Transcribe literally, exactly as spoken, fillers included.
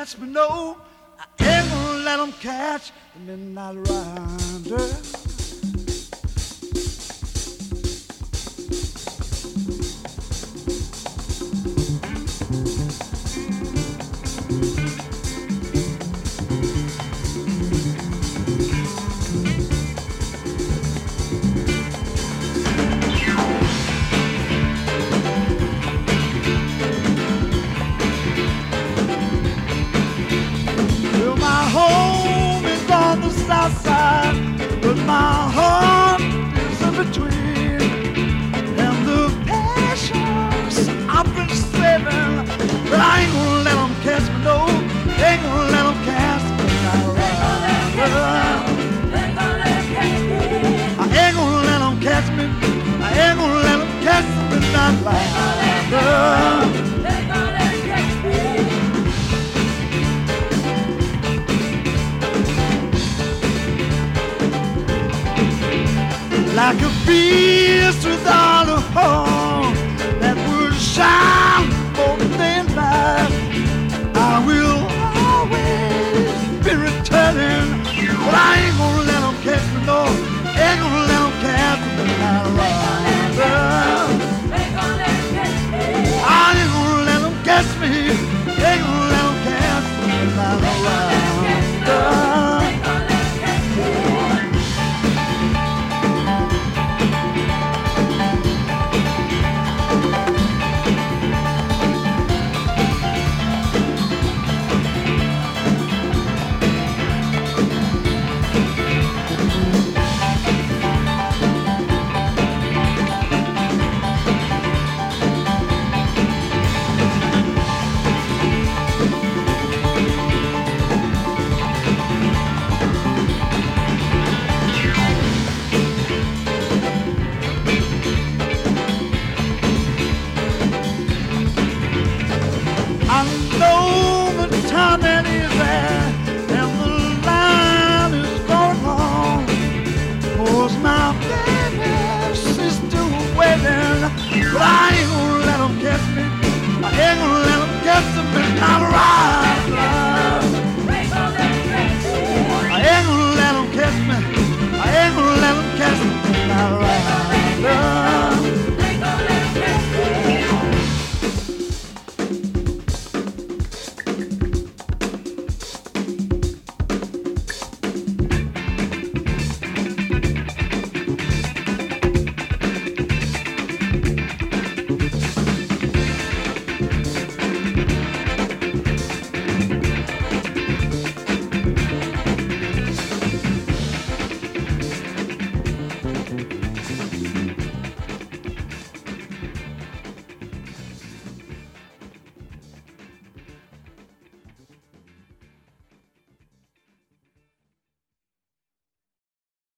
catch me, no. I ain't gonna let them catch the midnight rider. But my heart is in between, and the passions I've been saving, but I ain't gonna let them catch me, no. Ain't gonna let them catch me, I ain't gonna let them catch me, I ain't gonna let them catch me, not like like a beast without a horn that would shine